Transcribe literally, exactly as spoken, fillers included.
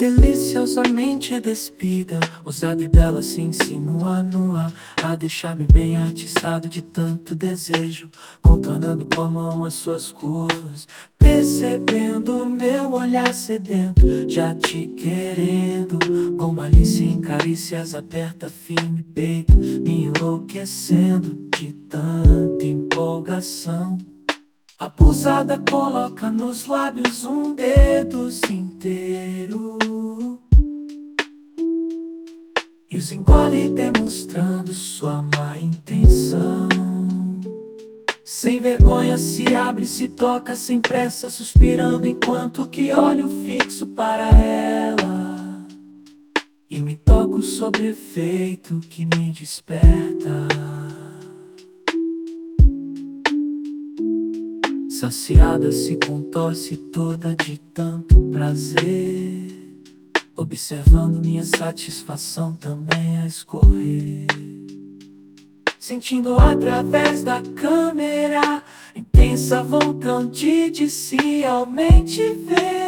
deliciosamente despida, ousada e bela se insinua no ar, a deixar-me bem atiçado de tanto desejo, contornando com a mão as suas curvas, percebendo meu olhar sedento, já te querendo, com malícia em carícias aperta firme peito, me enlouquecendo de tanta empolgação. A pulsada coloca nos lábios um dedo inteiro e os engole demonstrando sua má intenção. Sem vergonha se abre, se toca sem pressa, suspirando enquanto que olho fixo para ela e me toco sobre efeito que me desperta. Saciada se contorce toda de tanto prazer, observando minha satisfação também a escorrer, sentindo através da câmera intensa vontade de se realmente ver.